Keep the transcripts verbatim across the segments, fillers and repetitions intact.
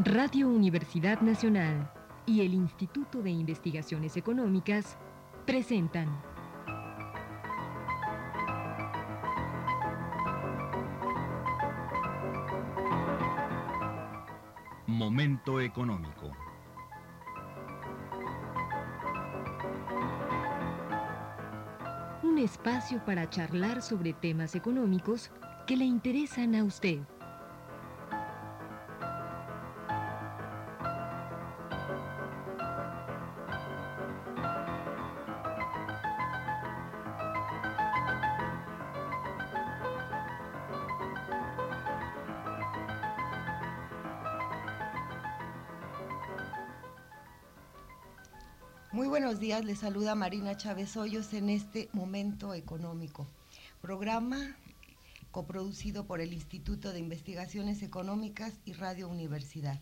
Radio Universidad Nacional y el Instituto de Investigaciones Económicas presentan Momento Económico. Un espacio para charlar sobre temas económicos que le interesan a usted. Muy buenos días, les saluda Marina Chávez Hoyos en este Momento Económico, programa coproducido por el Instituto de Investigaciones Económicas y Radio Universidad.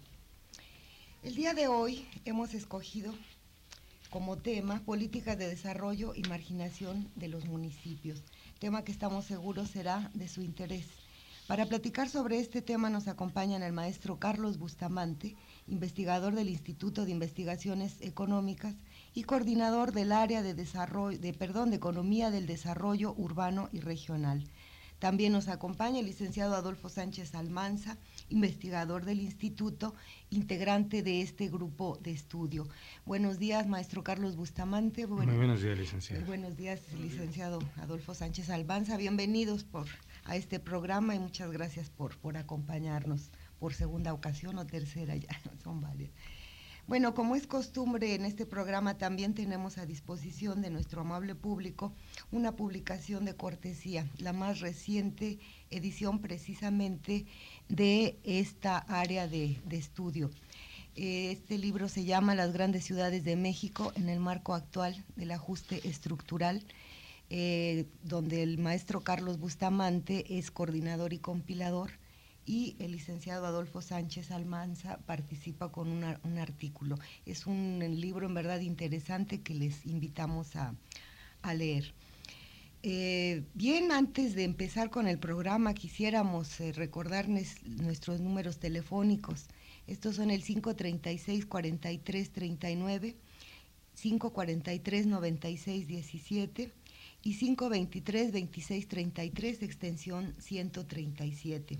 El día de hoy hemos escogido como tema políticas de desarrollo y marginación de los municipios, tema que estamos seguros será de su interés. Para platicar sobre este tema nos acompañan el maestro Carlos Bustamante, investigador del Instituto de Investigaciones Económicas y coordinador del área de desarrollo, de, perdón, de Economía del Desarrollo Urbano y Regional. También nos acompaña el licenciado Adolfo Sánchez Almanza, investigador del instituto, integrante de este grupo de estudio. Buenos días, maestro Carlos Bustamante. Bueno, Muy buenos días, licenciado. Buenos días, licenciado Adolfo Sánchez Almanza. Bienvenidos por, a este programa y muchas gracias por, por acompañarnos por segunda ocasión o tercera, ya son varias. Bueno, como es costumbre en este programa, también tenemos a disposición de nuestro amable público una publicación de cortesía, la más reciente edición precisamente de esta área de, de estudio. Este libro se llama Las grandes ciudades de México en el marco actual del ajuste estructural, eh, donde el maestro Carlos Bustamante es coordinador y compilador, y el licenciado Adolfo Sánchez Almanza participa con una, un artículo. Es un libro en verdad interesante que les invitamos a, a leer. Eh, bien, antes de empezar con el programa quisiéramos eh, recordarles nuestros números telefónicos. Estos son el cinco treinta y seis, cuarenta y tres, treinta y nueve, cinco cuarenta y tres, noventa y seis, diecisiete y cinco veintitrés, veintiséis, treinta y tres, extensión ciento treinta y siete.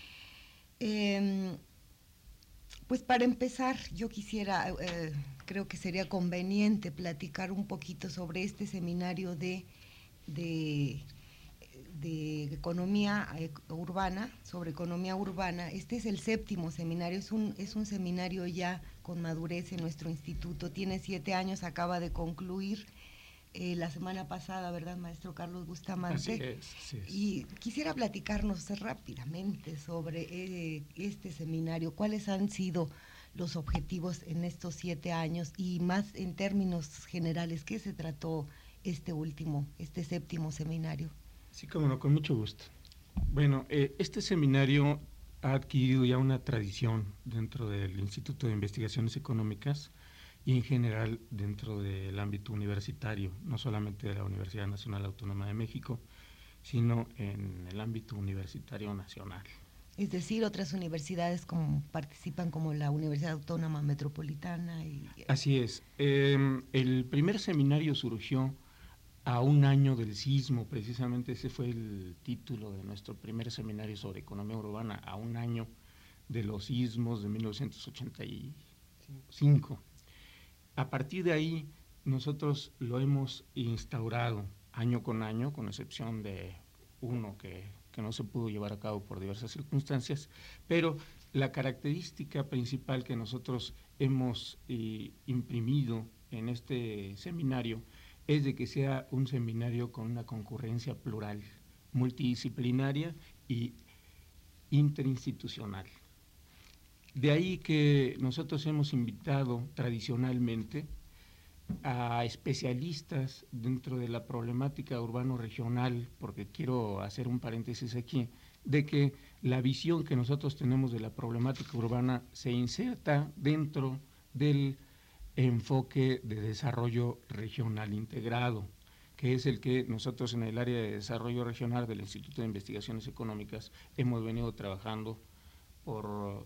Eh, pues para empezar, yo quisiera, eh, creo que sería conveniente platicar un poquito sobre este seminario de, de, de economía urbana, sobre economía urbana. Este es el séptimo seminario, es un, es un seminario ya con madurez en nuestro instituto, tiene siete años, acaba de concluir Eh, la semana pasada, ¿verdad, maestro Carlos Bustamante? Así es, así es. Y quisiera platicarnos rápidamente sobre eh, este seminario, cuáles han sido los objetivos en estos siete años y más en términos generales, ¿qué se trató este último, este séptimo seminario? Sí, cómo no, con mucho gusto. Bueno, eh, este seminario ha adquirido ya una tradición dentro del Instituto de Investigaciones Económicas y en general dentro del ámbito universitario, no solamente de la Universidad Nacional Autónoma de México, sino en el ámbito universitario nacional. Es decir, otras universidades como participan como la Universidad Autónoma Metropolitana. Y... Así es. Eh, el primer seminario surgió a un año del sismo, precisamente ese fue el título de nuestro primer seminario sobre economía urbana, a un año de los sismos de mil novecientos ochenta y cinco. A partir de ahí, nosotros lo hemos instaurado año con año, con excepción de uno que, que no se pudo llevar a cabo por diversas circunstancias, pero la característica principal que nosotros hemos eh, imprimido en este seminario es de que sea un seminario con una concurrencia plural, multidisciplinaria y interinstitucional. De ahí que nosotros hemos invitado tradicionalmente a especialistas dentro de la problemática urbano-regional, porque quiero hacer un paréntesis aquí, de que la visión que nosotros tenemos de la problemática urbana se inserta dentro del enfoque de desarrollo regional integrado, que es el que nosotros en el área de desarrollo regional del Instituto de Investigaciones Económicas hemos venido trabajando por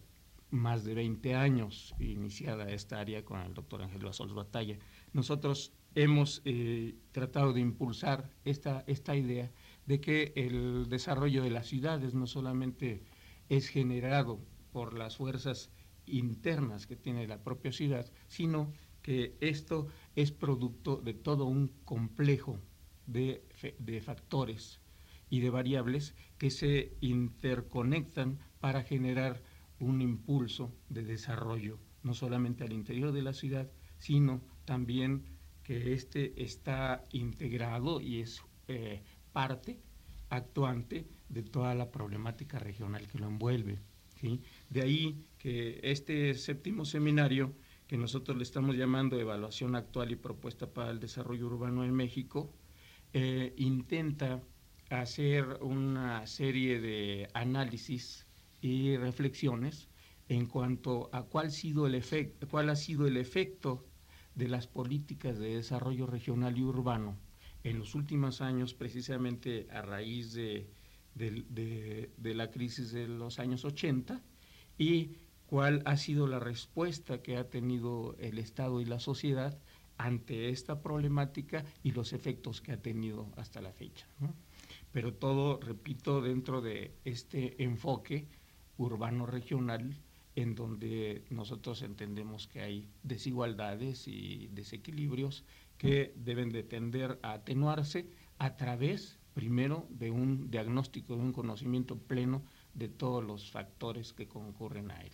más de veinte años iniciada esta área con el doctor Ángel Basols Batalla. Nosotros hemos eh, tratado de impulsar esta, esta idea de que el desarrollo de las ciudades no solamente es generado por las fuerzas internas que tiene la propia ciudad, sino que esto es producto de todo un complejo de, de factores y de variables que se interconectan para generar un impulso de desarrollo, no solamente al interior de la ciudad, sino también que este está integrado y es eh, parte actuante de toda la problemática regional que lo envuelve, ¿sí? De ahí que este séptimo seminario, que nosotros le estamos llamando Evaluación Actual y Propuesta para el Desarrollo Urbano en México, eh, intenta hacer una serie de análisis y reflexiones en cuanto a cuál ha sido el efecto, cuál ha sido el efecto de las políticas de desarrollo regional y urbano en los últimos años, precisamente a raíz de, de, de, de la crisis de los años ochenta, y cuál ha sido la respuesta que ha tenido el Estado y la sociedad ante esta problemática y los efectos que ha tenido hasta la fecha, ¿no? Pero todo, repito, dentro de este enfoque urbano-regional, en donde nosotros entendemos que hay desigualdades y desequilibrios que deben de tender a atenuarse a través, primero, de un diagnóstico, de un conocimiento pleno de todos los factores que concurren a él.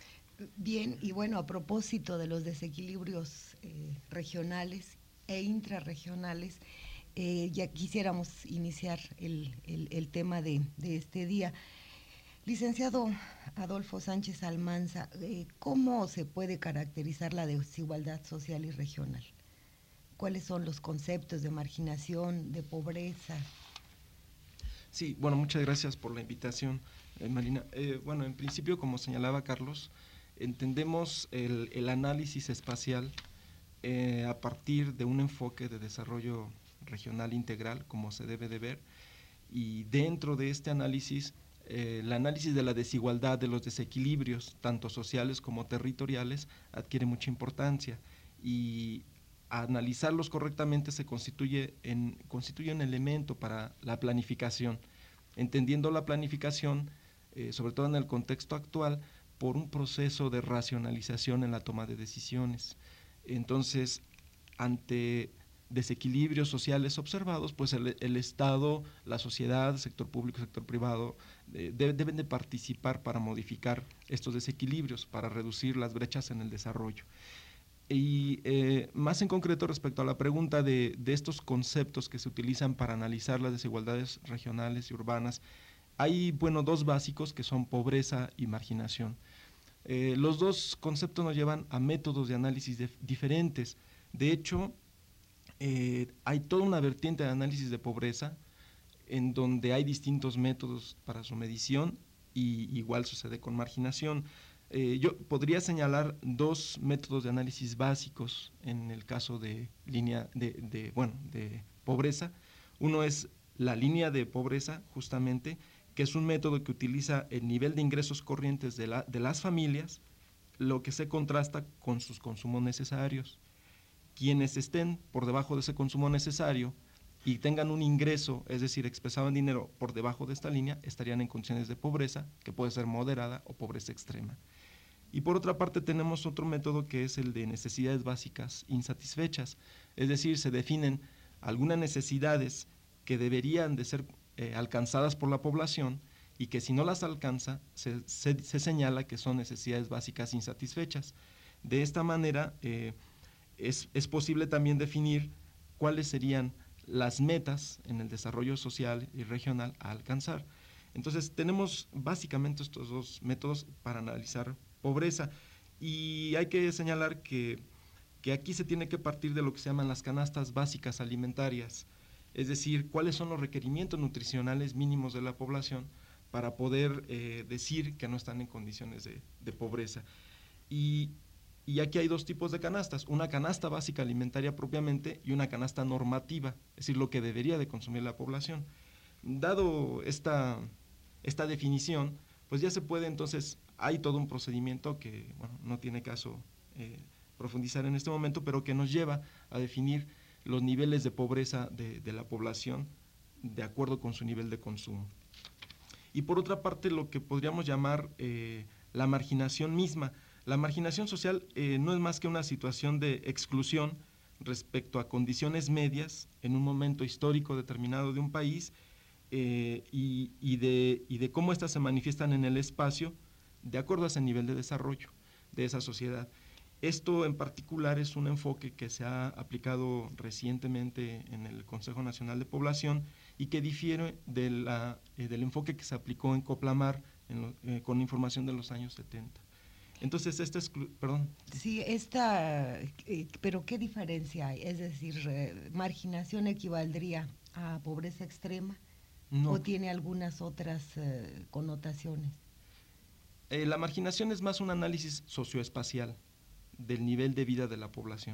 Bien, y bueno, a propósito de los desequilibrios eh, regionales e intrarregionales, eh, ya quisiéramos iniciar el, el, el tema de, de este día. Licenciado Adolfo Sánchez Almanza, eh, ¿cómo se puede caracterizar la desigualdad social y regional? ¿Cuáles son los conceptos de marginación, de pobreza? Sí, bueno, muchas gracias por la invitación, eh, Marina. Eh, bueno, en principio, como señalaba Carlos, entendemos el, el análisis espacial eh, a partir de un enfoque de desarrollo regional integral, como se debe de ver, y dentro de este análisis, eh, el análisis de la desigualdad, de los desequilibrios, tanto sociales como territoriales, adquiere mucha importancia, y analizarlos correctamente se constituye, en, constituye un elemento para la planificación, entendiendo la planificación, eh, sobre todo en el contexto actual, por un proceso de racionalización en la toma de decisiones. Entonces, ante desequilibrios sociales observados, pues el, el Estado, la sociedad, el sector público, el sector privado, eh, de, deben de participar para modificar estos desequilibrios, para reducir las brechas en el desarrollo. Y eh, más en concreto respecto a la pregunta de, de estos conceptos que se utilizan para analizar las desigualdades regionales y urbanas, hay, bueno, dos básicos que son pobreza y marginación. Eh, los dos conceptos nos llevan a métodos de análisis de, diferentes. De hecho, eh, hay toda una vertiente de análisis de pobreza en donde hay distintos métodos para su medición, y igual sucede con marginación. Eh, yo podría señalar dos métodos de análisis básicos en el caso de línea de, de, bueno, de pobreza. Uno es la línea de pobreza, justamente, que es un método que utiliza el nivel de ingresos corrientes de, la, de las familias, lo que se contrasta con sus consumos necesarios. Quienes estén por debajo de ese consumo necesario y tengan un ingreso, es decir, expresado en dinero por debajo de esta línea, estarían en condiciones de pobreza, que puede ser moderada o pobreza extrema. Y por otra parte tenemos otro método que es el de necesidades básicas insatisfechas, es decir, se definen algunas necesidades que deberían de ser eh, alcanzadas por la población y que si no las alcanza, se, se, se señala que son necesidades básicas insatisfechas. De esta manera, eh, es, es posible también definir cuáles serían las metas en el desarrollo social y regional a alcanzar. Entonces, tenemos básicamente estos dos métodos para analizar pobreza, y hay que señalar que, que aquí se tiene que partir de lo que se llaman las canastas básicas alimentarias, es decir, cuáles son los requerimientos nutricionales mínimos de la población para poder eh, decir que no están en condiciones de, de pobreza. Y, y aquí hay dos tipos de canastas, una canasta básica alimentaria propiamente y una canasta normativa, es decir, lo que debería de consumir la población. Dado esta, esta definición, pues ya se puede entonces hay todo un procedimiento que, bueno, no tiene caso eh, profundizar en este momento, pero que nos lleva a definir los niveles de pobreza de, de la población de acuerdo con su nivel de consumo. Y por otra parte, lo que podríamos llamar eh, la marginación misma. La marginación social eh, no es más que una situación de exclusión respecto a condiciones medias en un momento histórico determinado de un país eh, y, y, de, y de cómo éstas se manifiestan en el espacio de acuerdo a ese nivel de desarrollo de esa sociedad. Esto en particular es un enfoque que se ha aplicado recientemente en el Consejo Nacional de Población y que difiere de la, eh, del enfoque que se aplicó en Coplamar en lo, eh, con información de los años setenta. Entonces, esta es, perdón. Sí, esta, eh, pero ¿qué diferencia hay? Es decir, eh, ¿marginación equivaldría a pobreza extrema? No. ¿O tiene algunas otras eh, connotaciones? Eh, la marginación es más un análisis socioespacial del nivel de vida de la población.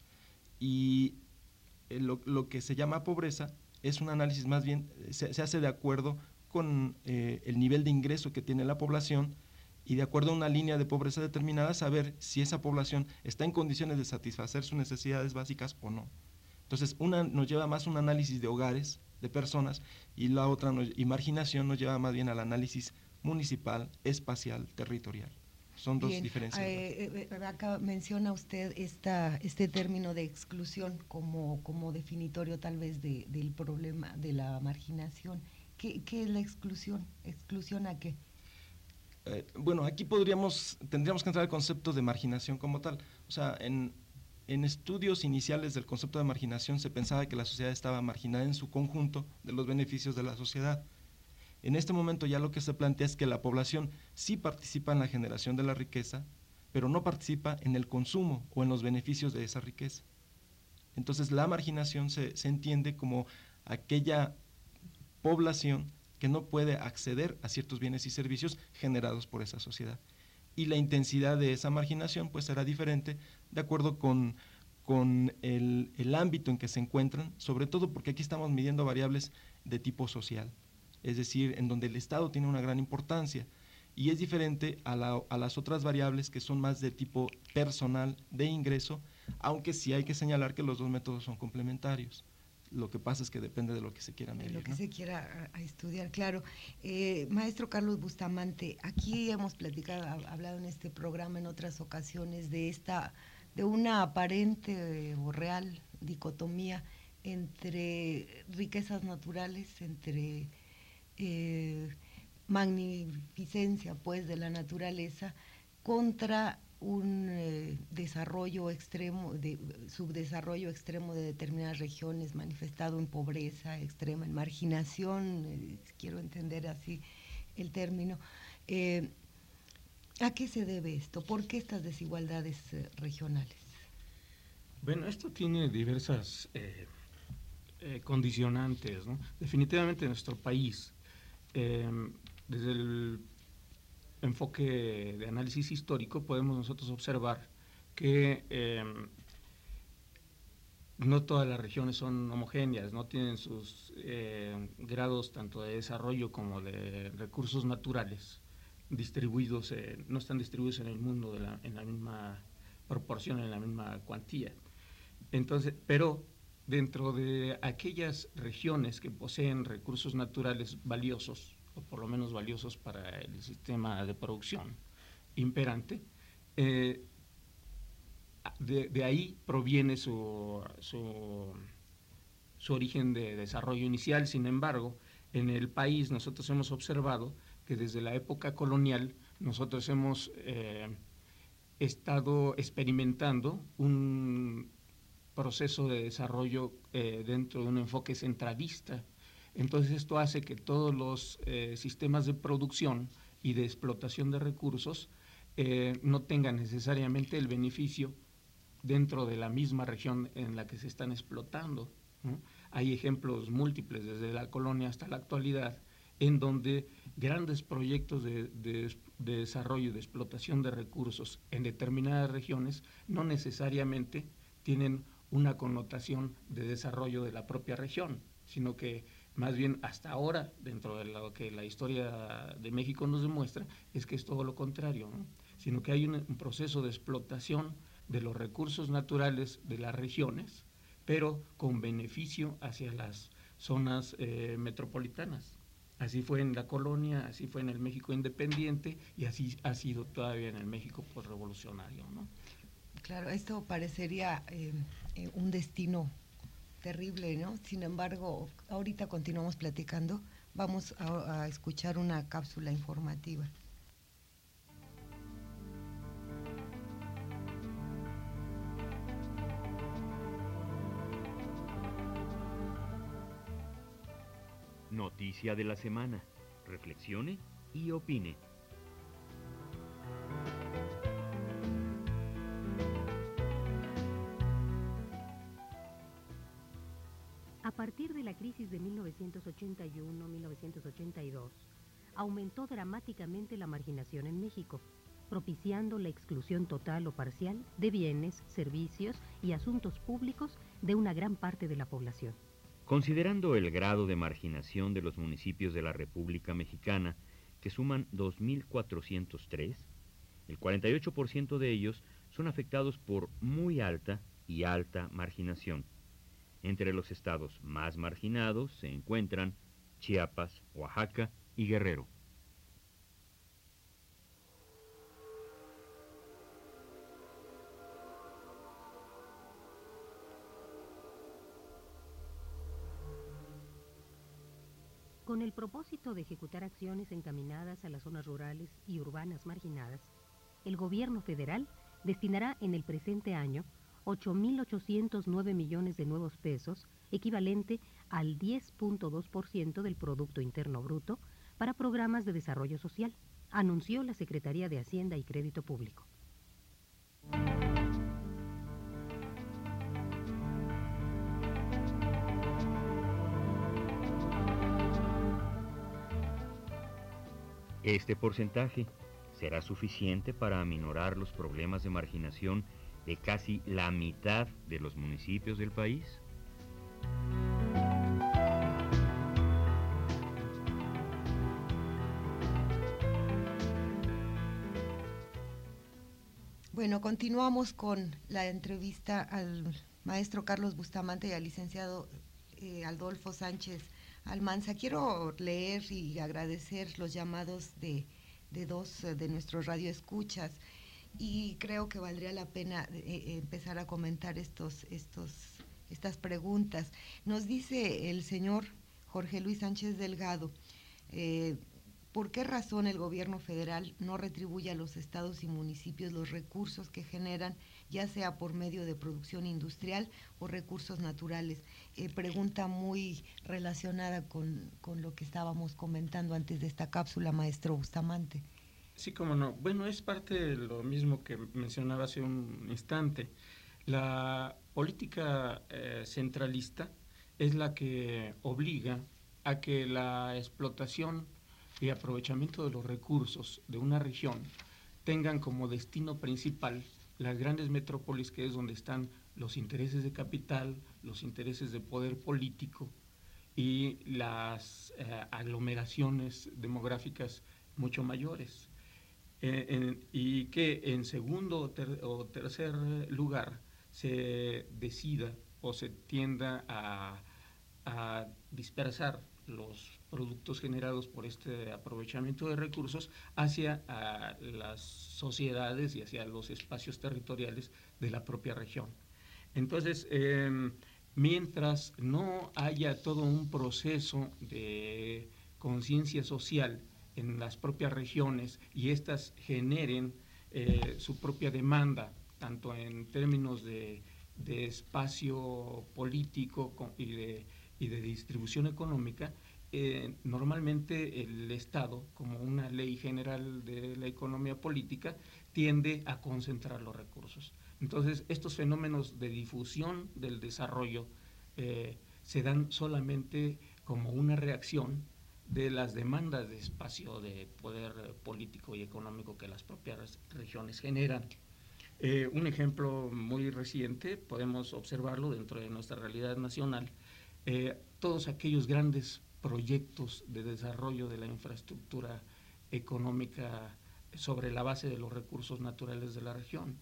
Y eh, lo, lo que se llama pobreza es un análisis más bien, se, se hace de acuerdo con eh, el nivel de ingreso que tiene la población y de acuerdo a una línea de pobreza determinada, saber si esa población está en condiciones de satisfacer sus necesidades básicas o no. Entonces, una nos lleva más a un análisis de hogares, de personas, y la otra, nos, y marginación, nos lleva más bien al análisis municipal, espacial, territorial. Son dos Bien, diferencias. Eh, eh, acá menciona usted esta, este término de exclusión como, como definitorio tal vez de, del problema de la marginación. ¿Qué, qué es la exclusión? ¿Exclusión a qué? Eh, bueno, aquí podríamos, tendríamos que entrar al concepto de marginación como tal. O sea, en, en estudios iniciales del concepto de marginación se pensaba que la sociedad estaba marginada en su conjunto de los beneficios de la sociedad. En este momento ya lo que se plantea es que la población sí participa en la generación de la riqueza, pero no participa en el consumo o en los beneficios de esa riqueza. Entonces la marginación se, se entiende como aquella población que no puede acceder a ciertos bienes y servicios generados por esa sociedad. Y la intensidad de esa marginación pues será diferente de acuerdo con, con el, el ámbito en que se encuentran, sobre todo porque aquí estamos midiendo variables de tipo social, es decir, en donde el Estado tiene una gran importancia y es diferente a, la, a las otras variables que son más de tipo personal, de ingreso, aunque sí hay que señalar que los dos métodos son complementarios. Lo que pasa es que depende de lo que se quiera medir, de lo que ¿no? se quiera a, a estudiar, claro. Eh, maestro Carlos Bustamante, aquí hemos platicado, ha, hablado en este programa en otras ocasiones de esta, de una aparente eh, o real dicotomía entre riquezas naturales, entre eh, magnificencia pues de la naturaleza contra un eh, desarrollo extremo, de, subdesarrollo extremo de determinadas regiones manifestado en pobreza extrema, en marginación, eh, quiero entender así el término. Eh, ¿A qué se debe esto? ¿Por qué estas desigualdades eh, regionales? Bueno, esto tiene diversas eh, eh, condicionantes, ¿no? Definitivamente en nuestro país, eh, desde el enfoque de análisis histórico, podemos nosotros observar que eh, no todas las regiones son homogéneas, no tienen sus eh, grados tanto de desarrollo como de recursos naturales distribuidos, eh, no están distribuidos en el mundo de la, en la misma proporción, en la misma cuantía. Entonces, pero dentro de aquellas regiones que poseen recursos naturales valiosos, o por lo menos valiosos para el sistema de producción imperante, eh, de, de ahí proviene su, su, su origen de desarrollo inicial. Sin embargo, en el país nosotros hemos observado que desde la época colonial nosotros hemos eh, estado experimentando un proceso de desarrollo eh, dentro de un enfoque centralista. Entonces esto hace que todos los eh, sistemas de producción y de explotación de recursos eh, no tengan necesariamente el beneficio dentro de la misma región en la que se están explotando, ¿no? Hay ejemplos múltiples desde la colonia hasta la actualidad en donde grandes proyectos de, de, de desarrollo y de explotación de recursos en determinadas regiones no necesariamente tienen una connotación de desarrollo de la propia región, sino que Más bien, hasta ahora, dentro de lo que la historia de México nos demuestra, es que es todo lo contrario, ¿no? Sino que hay un, un proceso de explotación de los recursos naturales de las regiones, pero con beneficio hacia las zonas eh, metropolitanas. Así fue en la colonia, así fue en el México independiente y así ha sido todavía en el México postrevolucionario, ¿no? Claro, esto parecería eh, eh, un destino terrible, ¿no? Sin embargo, ahorita continuamos platicando. Vamos a, a escuchar una cápsula informativa. Noticia de la semana. Reflexione y opine. A partir de la crisis de mil novecientos ochenta y uno a mil novecientos ochenta y dos, aumentó dramáticamente la marginación en México, propiciando la exclusión total o parcial de bienes, servicios y asuntos públicos de una gran parte de la población. Considerando el grado de marginación de los municipios de la República Mexicana, que suman dos mil cuatrocientos tres, el cuarenta y ocho por ciento de ellos son afectados por muy alta y alta marginación. Entre los estados más marginados se encuentran Chiapas, Oaxaca y Guerrero. Con el propósito de ejecutar acciones encaminadas a las zonas rurales y urbanas marginadas, el gobierno federal destinará en el presente año ocho mil ochocientos nueve millones de nuevos pesos, equivalente al diez punto dos por ciento del Producto Interno Bruto, para programas de desarrollo social, anunció la Secretaría de Hacienda y Crédito Público. Este porcentaje será suficiente para aminorar los problemas de marginación de casi la mitad de los municipios del país. Bueno, continuamos con la entrevista al maestro Carlos Bustamante y al licenciado eh, Adolfo Sánchez Almanza. Quiero leer y agradecer los llamados de, de dos de nuestros radioescuchas y creo que valdría la pena eh, empezar a comentar estos, estos, estas preguntas. Nos dice el señor Jorge Luis Sánchez Delgado, eh, ¿por qué razón el gobierno federal no retribuye a los estados y municipios los recursos que generan, ya sea por medio de producción industrial o recursos naturales? Eh, pregunta muy relacionada con, con lo que estábamos comentando antes de esta cápsula, maestro Bustamante. Sí, cómo no. Bueno, es parte de lo mismo que mencionaba hace un instante. La política eh, centralista es la que obliga a que la explotación y aprovechamiento de los recursos de una región tengan como destino principal las grandes metrópolis, que es donde están los intereses de capital, los intereses de poder político y las eh, aglomeraciones demográficas mucho mayores. Eh, en, y que en segundo o, ter, o tercer lugar se decida o se tienda a, a dispersar los productos generados por este aprovechamiento de recursos hacia a, las sociedades y hacia los espacios territoriales de la propia región. Entonces, eh, mientras no haya todo un proceso de conciencia social en las propias regiones y éstas generen eh, su propia demanda, tanto en términos de, de espacio político y de, y de distribución económica, eh, normalmente el Estado, como una ley general de la economía política, tiende a concentrar los recursos. Entonces, estos fenómenos de difusión del desarrollo eh, se dan solamente como una reacción de las demandas de espacio de poder político y económico que las propias regiones generan. Eh, un ejemplo muy reciente, podemos observarlo dentro de nuestra realidad nacional, eh, todos aquellos grandes proyectos de desarrollo de la infraestructura económica sobre la base de los recursos naturales de la región.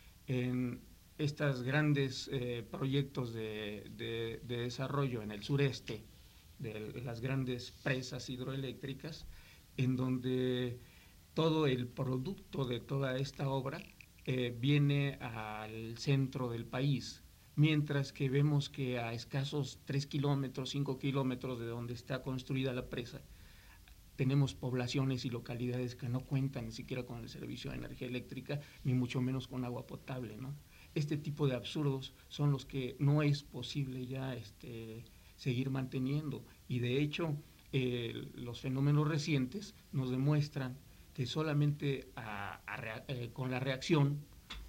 En estos grandes eh, proyectos de, de, de desarrollo en el sureste, de las grandes presas hidroeléctricas, en donde todo el producto de toda esta obra eh, viene al centro del país, mientras que vemos que a escasos tres kilómetros, cinco kilómetros de donde está construida la presa, tenemos poblaciones y localidades que no cuentan ni siquiera con el servicio de energía eléctrica, ni mucho menos con agua potable, ¿no? Este tipo de absurdos son los que no es posible ya este, seguir manteniendo, y de hecho eh, los fenómenos recientes nos demuestran que solamente a, a, eh, con la reacción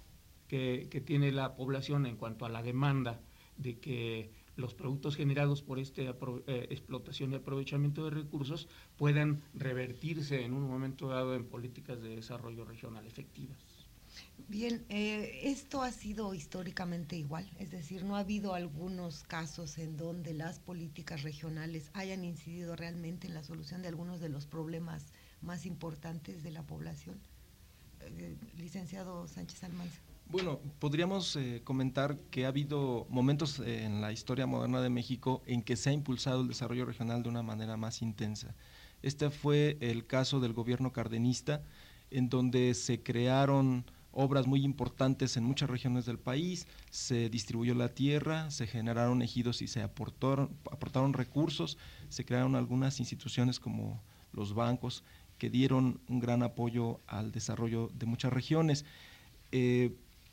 que, que tiene la población en cuanto a la demanda de que los productos generados por esta eh, explotación y aprovechamiento de recursos puedan revertirse en un momento dado en políticas de desarrollo regional efectivas. Bien, eh, esto ha sido históricamente igual, es decir, no ha habido algunos casos en donde las políticas regionales hayan incidido realmente en la solución de algunos de los problemas más importantes de la población. Eh, licenciado Sánchez Almanza. Bueno, podríamos eh, comentar que ha habido momentos eh, en la historia moderna de México en que se ha impulsado el desarrollo regional de una manera más intensa. Este fue el caso del gobierno cardenista, en donde se crearon obras muy importantes en muchas regiones del país, se distribuyó la tierra, se generaron ejidos y se aportaron, aportaron recursos, se crearon algunas instituciones como los bancos que dieron un gran apoyo al desarrollo de muchas regiones. Eh,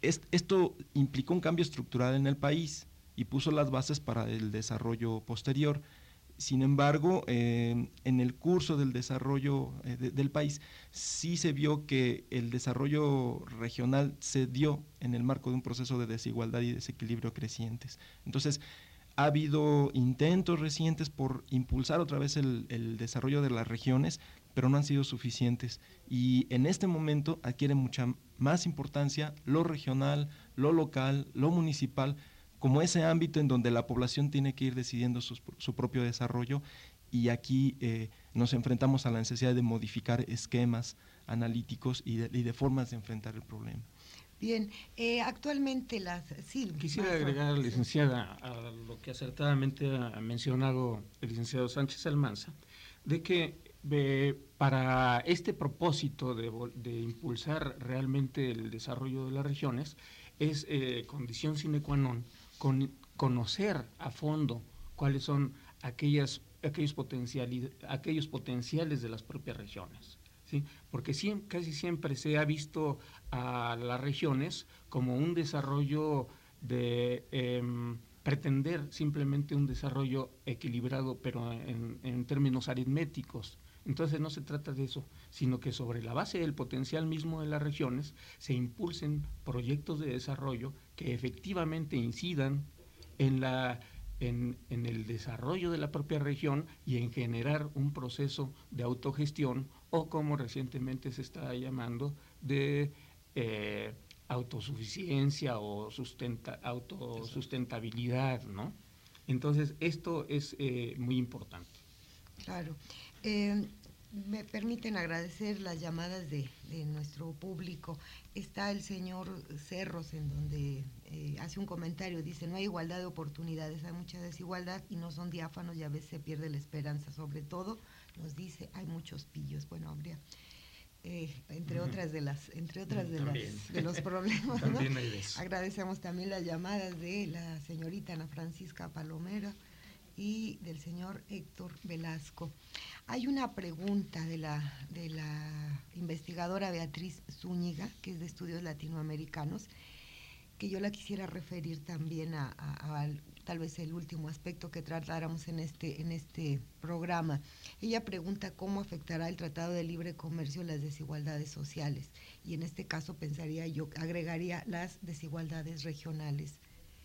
Esto implicó un cambio estructural en el país y puso las bases para el desarrollo posterior. Sin embargo, eh, en el curso del desarrollo eh, de, del país, sí se vio que el desarrollo regional se dio en el marco de un proceso de desigualdad y desequilibrio crecientes. Entonces, ha habido intentos recientes por impulsar otra vez el, el desarrollo de las regiones, pero no han sido suficientes. Y en este momento adquiere mucha más importancia lo regional, lo local, lo municipal, como ese ámbito en donde la población tiene que ir decidiendo su, su propio desarrollo, y aquí eh, nos enfrentamos a la necesidad de modificar esquemas analíticos y de, y de formas de enfrentar el problema. Bien, eh, actualmente las... Sí, Quisiera agregar, licenciada, a lo que acertadamente ha mencionado el licenciado Sánchez Almanza, de que eh, para este propósito de, de impulsar realmente el desarrollo de las regiones, es eh, condición sine qua non con, conocer a fondo cuáles son aquellas, aquellos, potenciali, aquellos potenciales de las propias regiones. ¿Sí? Porque siempre, casi siempre se ha visto a las regiones como un desarrollo de eh, pretender simplemente un desarrollo equilibrado, pero en, en términos aritméticos. Entonces no se trata de eso, sino que sobre la base del potencial mismo de las regiones se impulsen proyectos de desarrollo que efectivamente incidan en la En, en el desarrollo de la propia región y en generar un proceso de autogestión, o como recientemente se está llamando, de eh, autosuficiencia o sustenta, autosustentabilidad, ¿no? Entonces, esto es eh, muy importante. Claro. Eh, me permiten agradecer las llamadas de, de nuestro público. Está el señor Cerros, en donde eh, hace un comentario, dice: no hay igualdad de oportunidades, hay mucha desigualdad y no son diáfanos y a veces se pierde la esperanza. Sobre todo, nos dice, hay muchos pillos. Bueno, habría, eh, entre uh-huh. otras de las, entre otras de, las, de los problemas, ¿no? Hay Agradecemos también las llamadas de la señorita Ana Francisca Palomera y del señor Héctor Velasco. Hay una pregunta de la, de la investigadora Beatriz Zúñiga, que es de Estudios Latinoamericanos, que yo la quisiera referir también a, a, a tal vez el último aspecto que tratáramos en este, en este programa. Ella pregunta cómo afectará el Tratado de Libre Comercio las desigualdades sociales, y en este caso pensaría yo, agregaría las desigualdades regionales.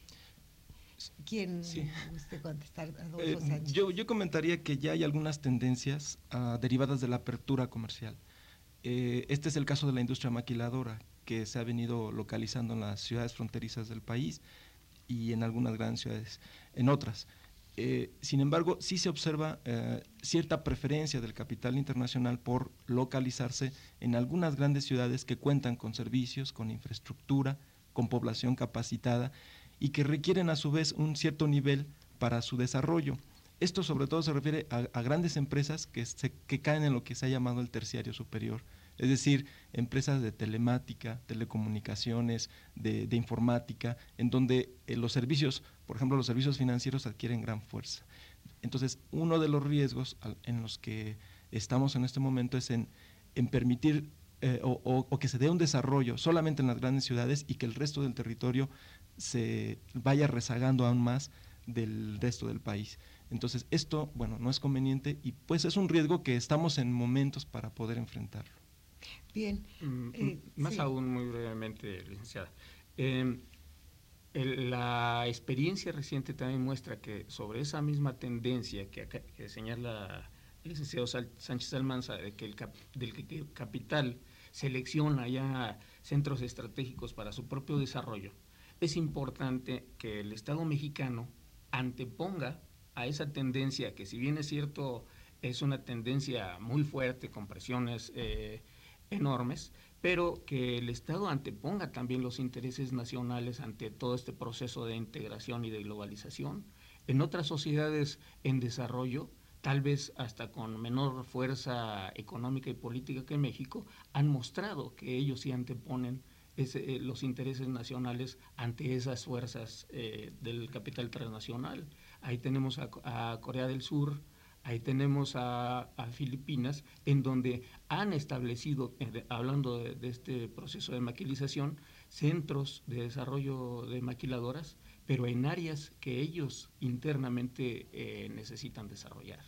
¿Quién sí. guste contestar? Adolfo Sánchez. Eh, yo, yo comentaría que ya hay algunas tendencias uh, derivadas de la apertura comercial. Eh, este es el caso de la industria maquiladora, que se ha venido localizando en las ciudades fronterizas del país y en algunas grandes ciudades, en otras. Eh, sin embargo, sí se observa eh, cierta preferencia del capital internacional por localizarse en algunas grandes ciudades que cuentan con servicios, con infraestructura, con población capacitada y que requieren a su vez un cierto nivel para su desarrollo. Esto sobre todo se refiere a, a grandes empresas que, se, que caen en lo que se ha llamado el terciario superior, es decir, empresas de telemática, telecomunicaciones, de, de informática, en donde eh, los servicios, por ejemplo, los servicios financieros adquieren gran fuerza. Entonces, uno de los riesgos al, en los que estamos en este momento es en, en permitir eh, o, o, o que se dé un desarrollo solamente en las grandes ciudades y que el resto del territorio se vaya rezagando aún más del resto del país. Entonces, esto, bueno, no es conveniente y pues es un riesgo que estamos en momentos para poder enfrentarlo. Bien. Eh, Más sí. aún, muy brevemente, licenciada. Eh, el, la experiencia reciente también muestra que sobre esa misma tendencia que, acá, que señala el licenciado Sánchez Almanza, de que el, cap, del que el capital selecciona ya centros estratégicos para su propio desarrollo, es importante que el Estado mexicano anteponga a esa tendencia, que si bien es cierto, es una tendencia muy fuerte, con presiones eh, enormes, pero que el Estado anteponga también los intereses nacionales ante todo este proceso de integración y de globalización. En otras sociedades en desarrollo, tal vez hasta con menor fuerza económica y política que México, han mostrado que ellos sí anteponen ese, eh, los intereses nacionales ante esas fuerzas eh, del capital transnacional. Ahí tenemos a, a Corea del Sur, ahí tenemos a, a Filipinas, en donde han establecido, eh, hablando de, de este proceso de maquilización, centros de desarrollo de maquiladoras, pero en áreas que ellos internamente eh, necesitan desarrollar.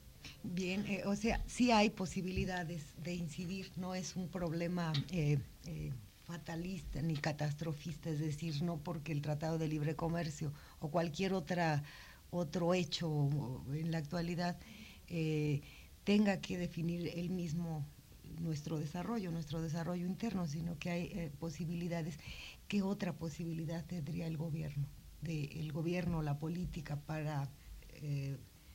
Bien, eh, o sea, sí hay posibilidades de incidir, no es un problema eh, eh, fatalista ni catastrofista, es decir, no porque el Tratado de Libre Comercio o cualquier otra otro hecho en la actualidad eh, tenga que definir el mismo nuestro desarrollo, nuestro desarrollo interno, sino que hay eh, posibilidades. ¿Qué otra posibilidad tendría el gobierno, de, el gobierno, la política para, eh,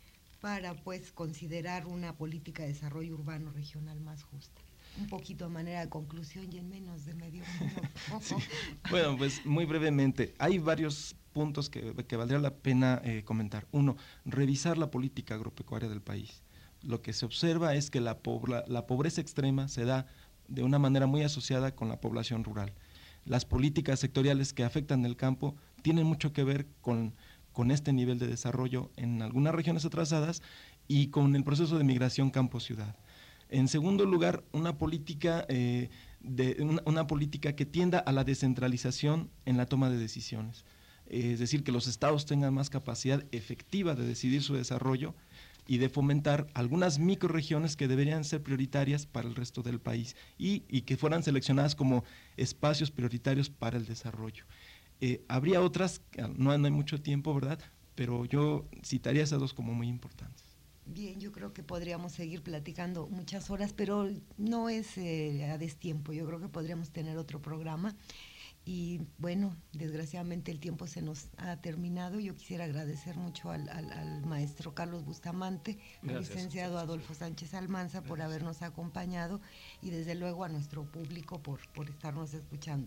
para pues considerar una política de desarrollo urbano regional más justa? Un poquito a manera de conclusión y en menos de medio minuto. Sí. Bueno, pues muy brevemente, hay varios puntos que, que valdría la pena eh, comentar. Uno, revisar la política agropecuaria del país. Lo que se observa es que la, pobla, la pobreza extrema se da de una manera muy asociada con la población rural. Las políticas sectoriales que afectan el campo tienen mucho que ver con, con este nivel de desarrollo en algunas regiones atrasadas y con el proceso de migración campo-ciudad. En segundo lugar, una política, eh, de, una, una política que tienda a la descentralización en la toma de decisiones. Eh, es decir, que los estados tengan más capacidad efectiva de decidir su desarrollo y de fomentar algunas microrregiones que deberían ser prioritarias para el resto del país y, y que fueran seleccionadas como espacios prioritarios para el desarrollo. Eh, habría otras, no, no hay mucho tiempo, ¿verdad? Pero yo citaría esas dos como muy importantes. Bien, yo creo que podríamos seguir platicando muchas horas, pero no es eh, a destiempo. Yo creo que podríamos tener otro programa. Y bueno, desgraciadamente el tiempo se nos ha terminado. Yo quisiera agradecer mucho al, al, al maestro Carlos Bustamante, al licenciado Adolfo Sánchez Almanza por Gracias. habernos acompañado y desde luego a nuestro público por, por estarnos escuchando.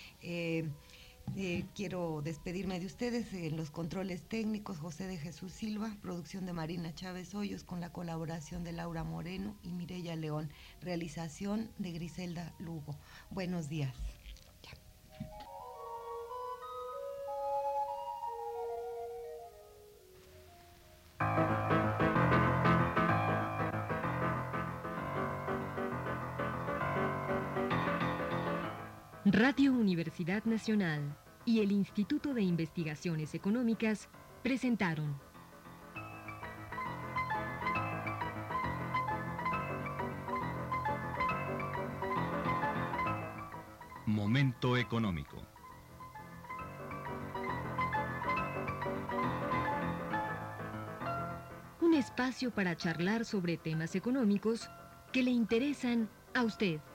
Eh, Eh, quiero despedirme de ustedes en los controles técnicos, José de Jesús Silva, producción de Marina Chávez Hoyos con la colaboración de Laura Moreno y Mireya León, realización de Griselda Lugo. Buenos días. Ya. Radio Universidad Nacional y el Instituto de Investigaciones Económicas presentaron Momento Económico. Un espacio para charlar sobre temas económicos que le interesan a usted.